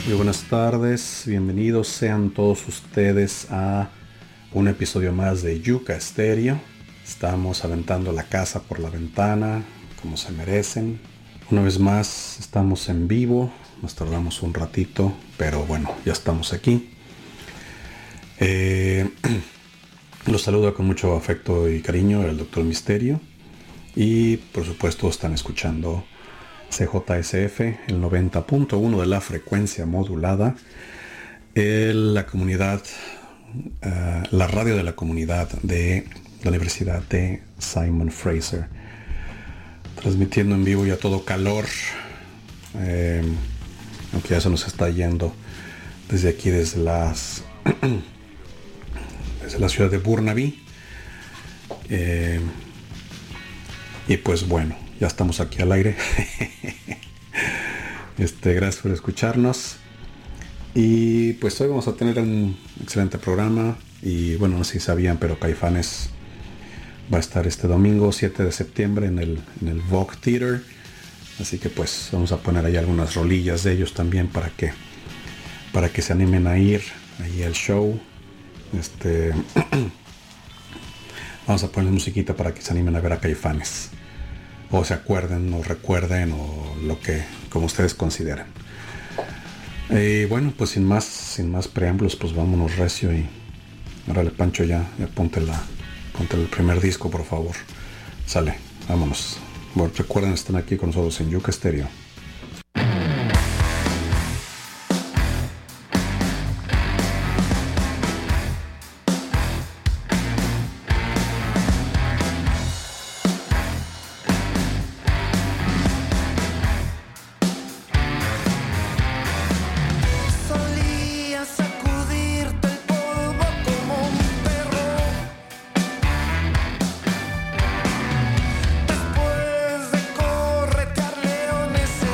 Muy buenas tardes, bienvenidos sean todos ustedes a un episodio más de Yuca Stereo. Estamos aventando la casa por la ventana, como se merecen. Una vez más estamos en vivo, nos tardamos un ratito, pero bueno, ya estamos aquí. Los saludo con mucho afecto y cariño el Dr. Misterio. Y por supuesto están escuchando CJSF, el 90.1 de la frecuencia modulada, la comunidad, la radio de la comunidad de la Universidad de Simon Fraser, transmitiendo en vivo y a todo calor, aunque ya se nos está yendo desde aquí, desde la ciudad de Burnaby, y pues bueno, ya estamos aquí al aire. Gracias por escucharnos. Y pues hoy vamos a tener un excelente programa. Y bueno, no sé si sabían, pero Caifanes va a estar este domingo 7 de septiembre en el Vogue Theater. Así que pues vamos a poner ahí algunas rolillas de ellos también para que se animen a ir ahí al show. Vamos a poner musiquita para que se animen a ver a Caifanes, o se acuerden o recuerden, o lo que como ustedes consideren. Bueno, pues sin más preámbulos, pues vámonos recio. Y órale, Pancho, ya ponte el primer disco, por favor. Sale, vámonos. Bueno, recuerden, están aquí con nosotros en Yuca Stereo. Después de corretear leones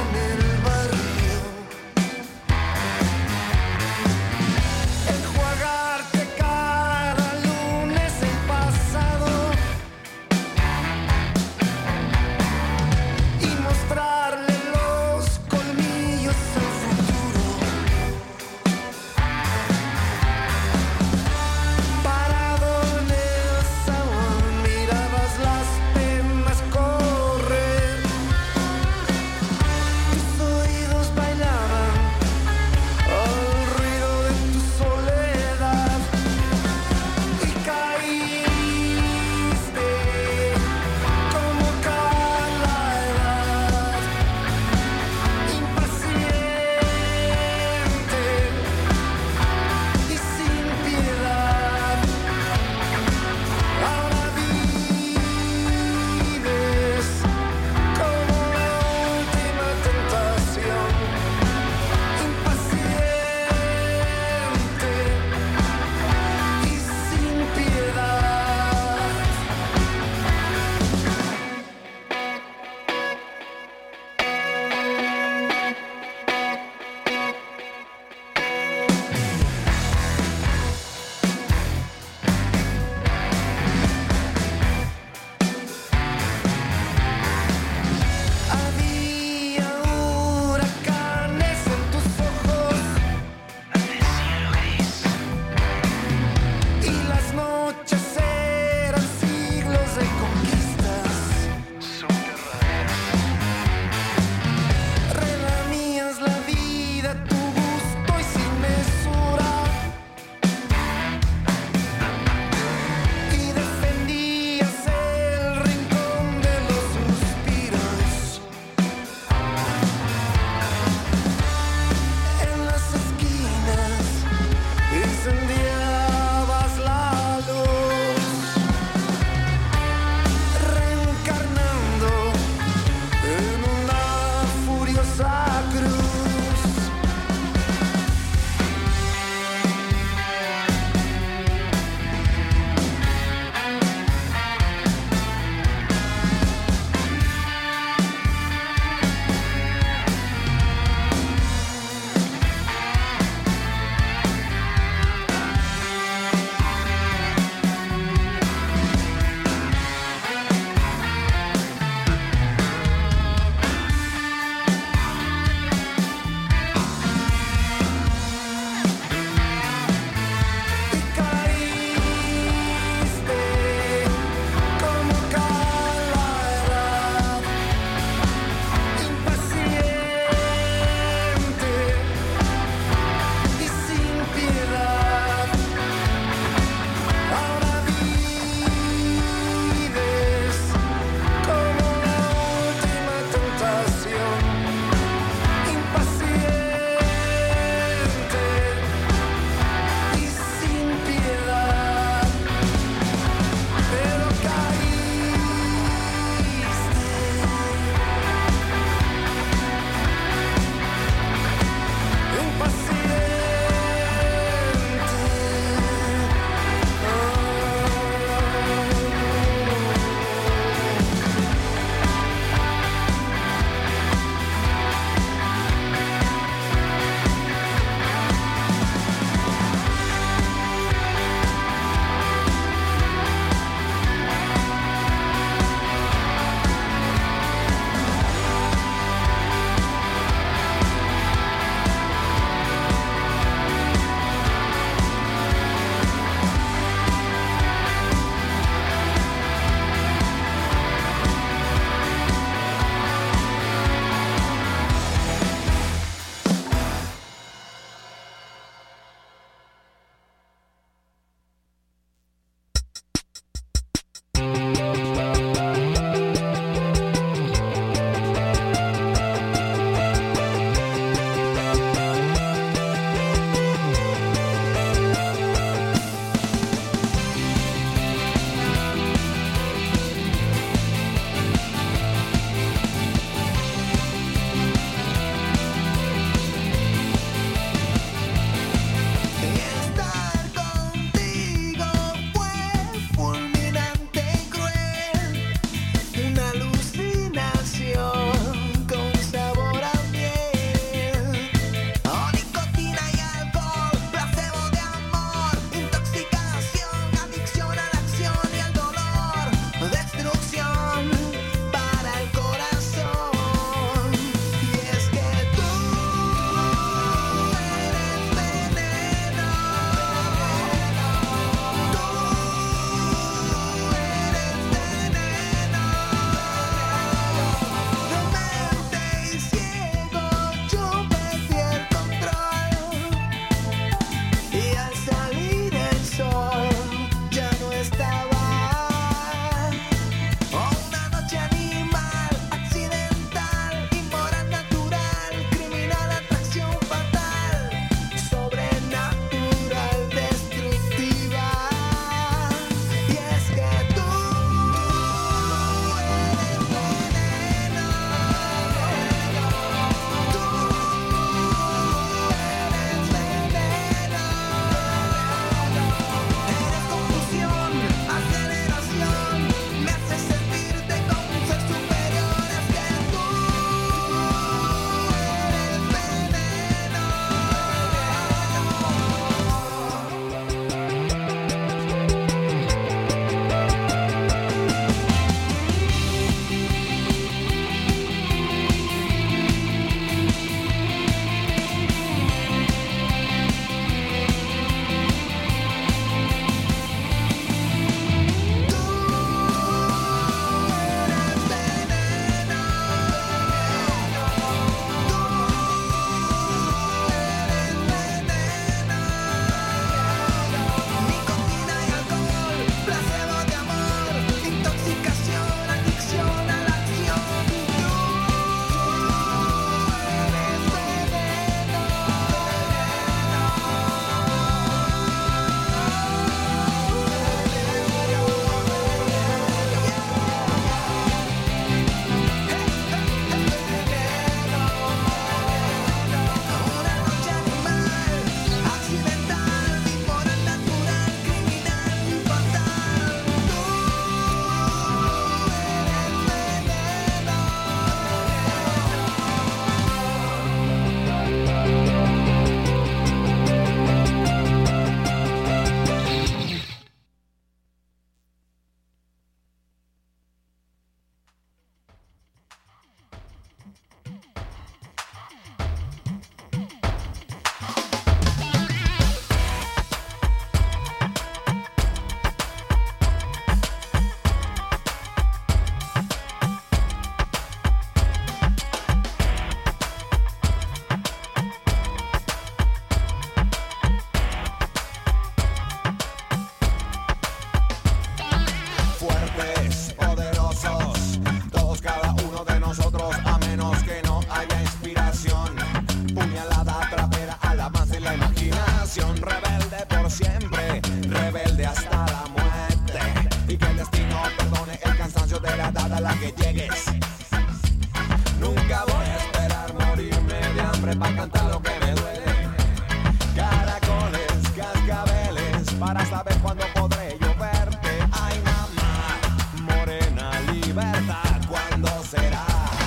hambre para cantar lo que me duele. Caracoles, cascabeles, para saber cuándo podré yo verte. Ay, mamá, morena, libertad, ¿cuándo será?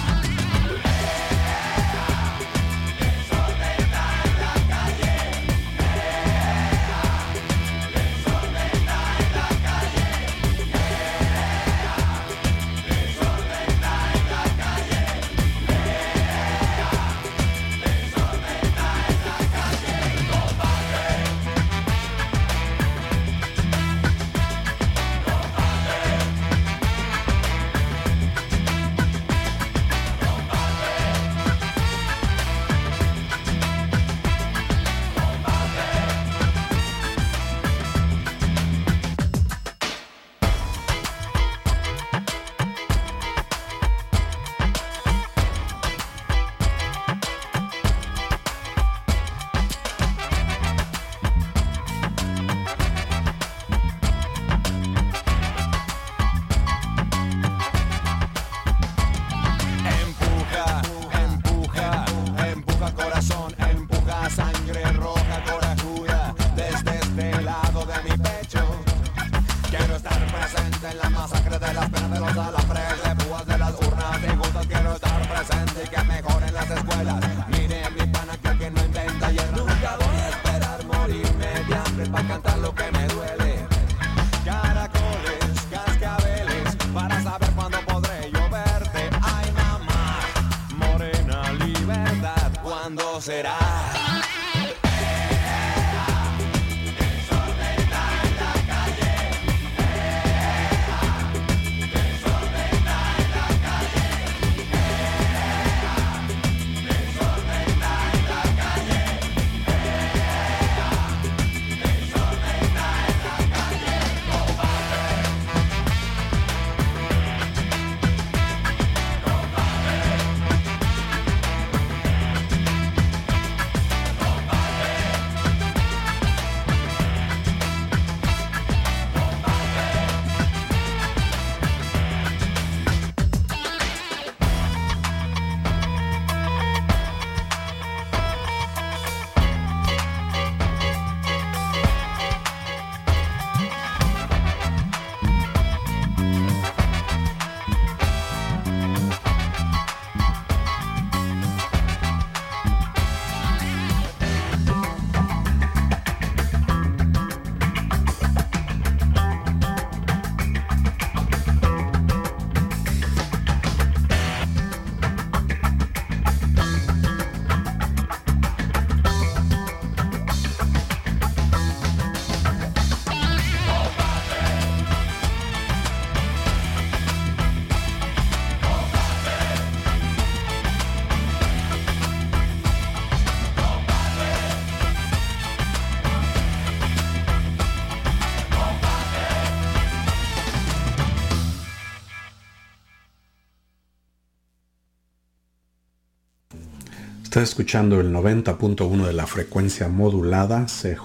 Estás escuchando el 90.1 de la frecuencia modulada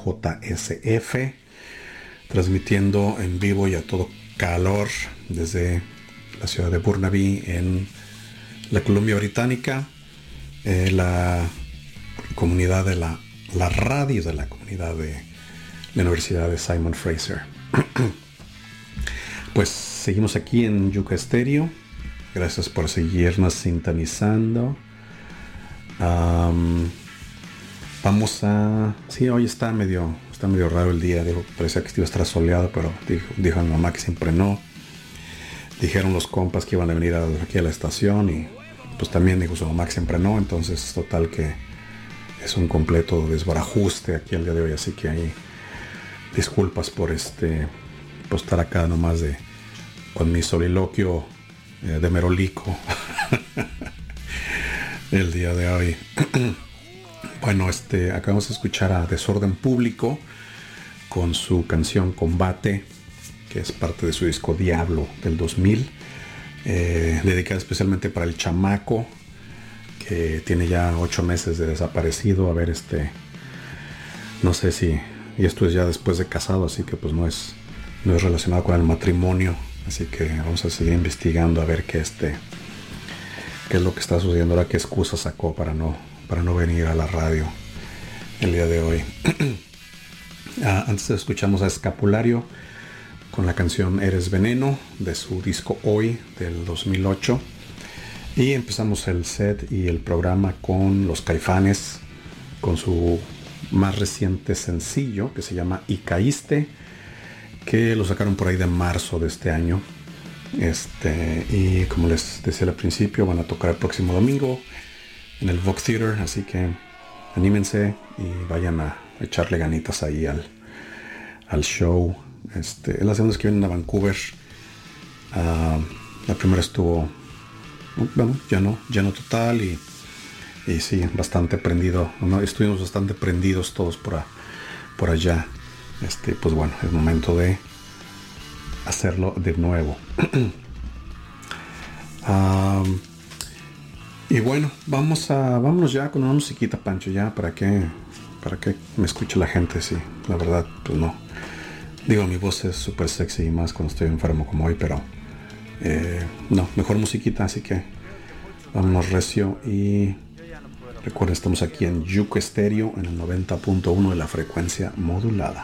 CJSF, transmitiendo en vivo y a todo calor desde la ciudad de Burnaby en la Columbia Británica, la comunidad de la radio de la comunidad de la Universidad de Simon Fraser. Pues seguimos aquí en Yuca Stereo. Gracias por seguirnos sintonizando. Vamos a... Sí, hoy está medio raro el día. Parecía que iba a estar soleado, pero dijo mi mamá que siempre no. Dijeron los compas que iban a venir aquí a la estación y pues también dijo su mamá que siempre no. Entonces total que es un completo desbarajuste aquí el día de hoy. Así que ahí disculpas por estar acá nomás con mi soliloquio de merolico el día de hoy. Bueno, acabamos de escuchar a Desorden Público con su canción Combate, que es parte de su disco Diablo del 2000, dedicada especialmente para el chamaco que tiene ya 8 meses de desaparecido. A ver, no sé si, y esto es ya después de casado, así que pues no es relacionado con el matrimonio, así que vamos a seguir investigando a ver qué es lo que está sucediendo ahora, qué excusa sacó para no para no venir a la radio el día de hoy. Antes escuchamos a Escapulario con la canción Eres Veneno de su disco Hoy del 2008. Y empezamos el set y el programa con Los Caifanes, con su más reciente sencillo que se llama Y Caíste, que lo sacaron por ahí de marzo de este año. Y como les decía al principio, van a tocar el próximo domingo en el Vogue Theater, así que anímense y vayan a echarle ganitas ahí al show. Es la segunda vez que vienen a Vancouver. La primera estuvo, bueno, lleno total y sí, bastante prendido, ¿no? Estuvimos bastante prendidos todos por allá. Pues bueno, es momento de hacerlo de nuevo. Y bueno, vámonos ya con una musiquita, Pancho, ya para que me escuche la gente. Sí, la verdad, pues no. Digo, mi voz es súper sexy y más cuando estoy enfermo como hoy, pero no, mejor musiquita, así que vámonos recio. Y recuerden, estamos aquí en Yuko Estéreo en el 90.1 de la frecuencia modulada.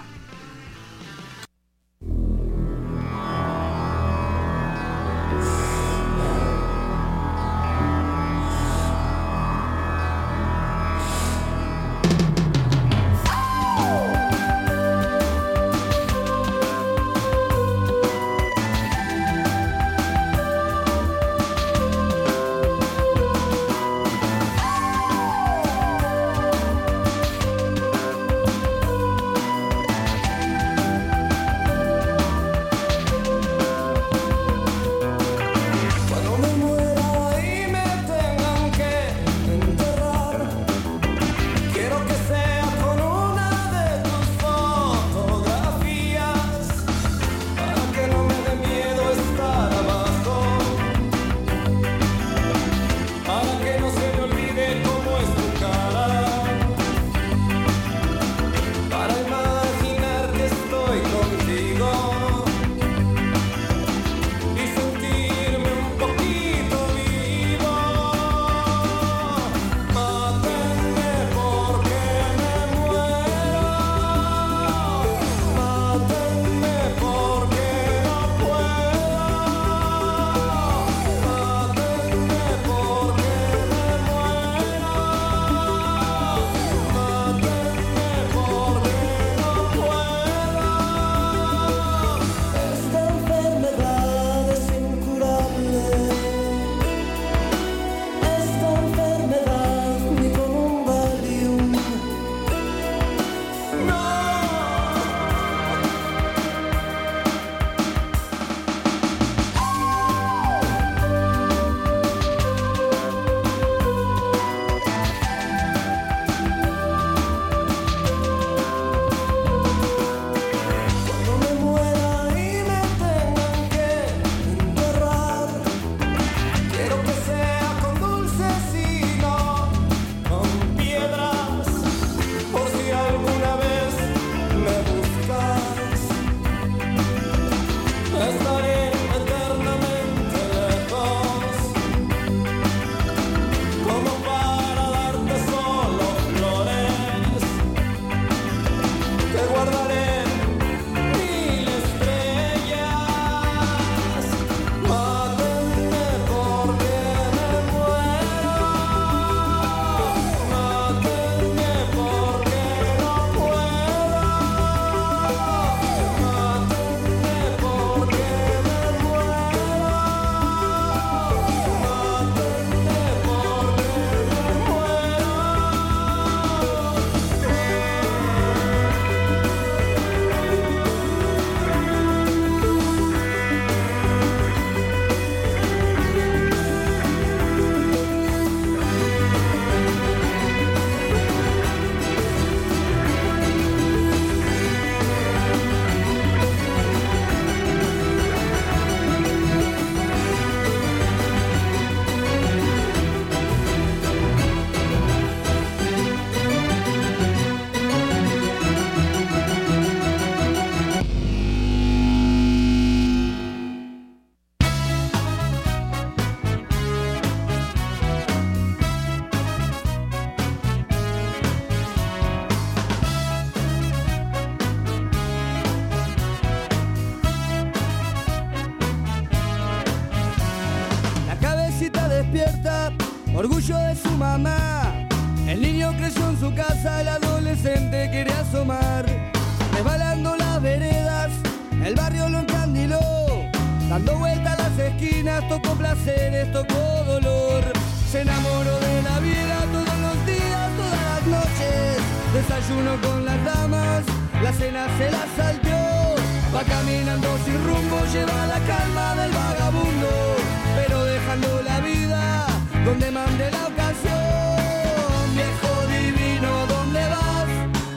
orgullo de su mamá. El niño creció en su casa, el adolescente quiere asomar. Resbalando las veredas, el barrio lo encandiló. Dando vueltas a las esquinas, tocó placeres, tocó dolor. Se enamoró de la vida todos los días, todas las noches. Desayuno con las damas, la cena se la salteó. Va caminando sin rumbo, lleva la calma del vagabundo, pero dejando la vida donde mande la ocasión. Viejo divino, ¿dónde vas?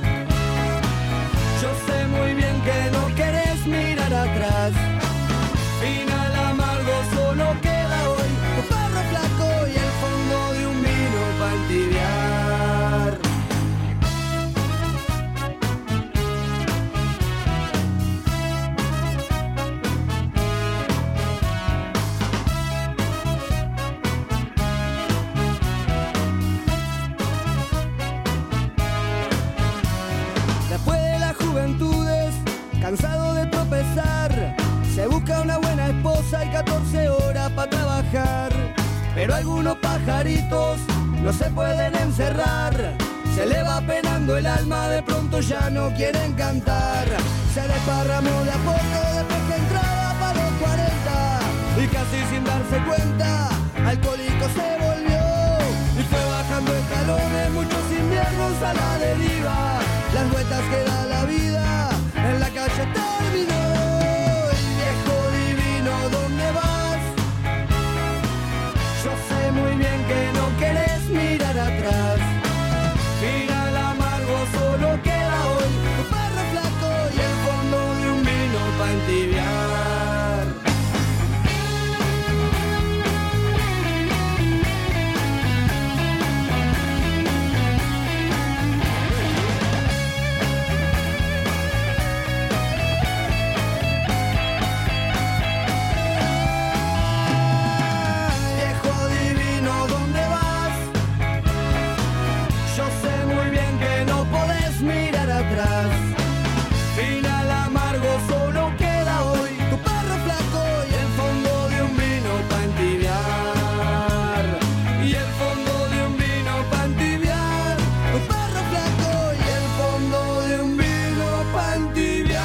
Yo sé muy bien que no querés mirar atrás. Final amargo, solo queda hoy tu perro flaco y el fondo de un vino para entibiar. Cansado de tropezar, se busca una buena esposa y 14 horas para trabajar. Pero algunos pajaritos no se pueden encerrar. Se le va penando el alma, de pronto ya no quieren cantar. Se desparramó de a poco después que entraba para los 40. Y casi sin darse cuenta, alcohólico se volvió. Y fue bajando escalones, muchos inviernos a la deriva. Las vueltas que da la vida en la calle terminó. El viejo divino, ¿dónde vas? Yo sé muy bien que no querés mirar atrás. Final amargo, solo queda hoy tu perro flaco y el fondo de un vino para entibiar. Final amargo, solo queda hoy tu perro flaco y el fondo de un vino para entibiar. Y el fondo de un vino para entibiar. Tu perro flaco y el fondo de un vino para entibiar.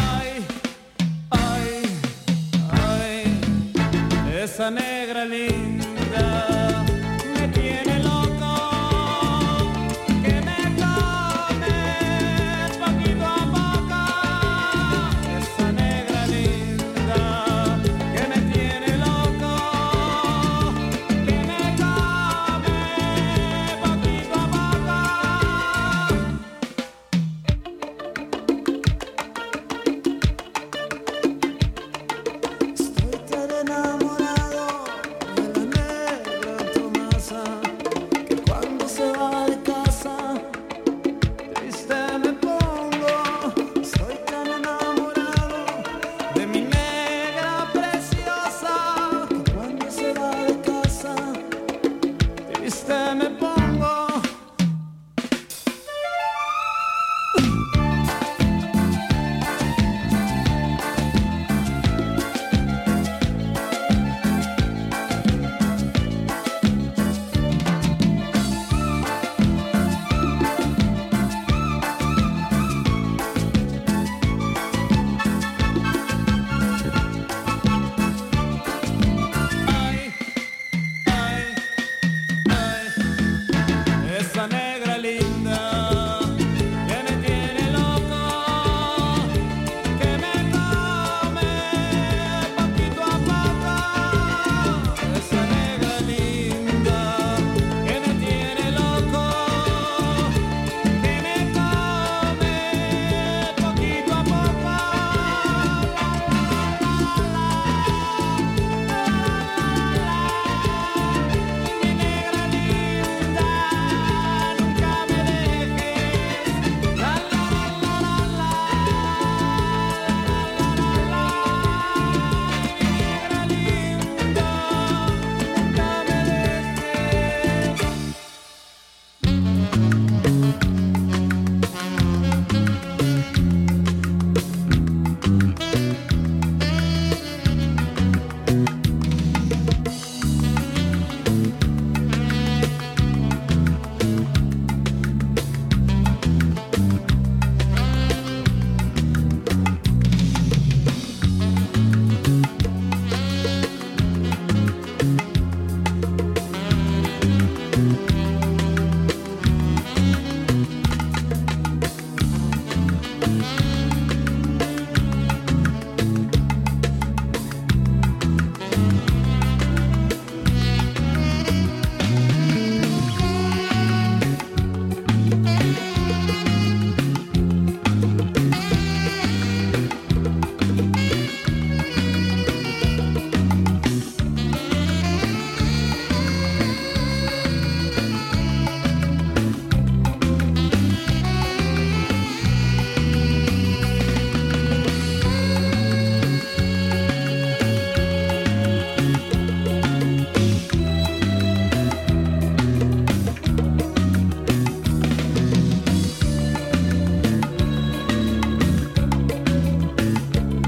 Esa negra linda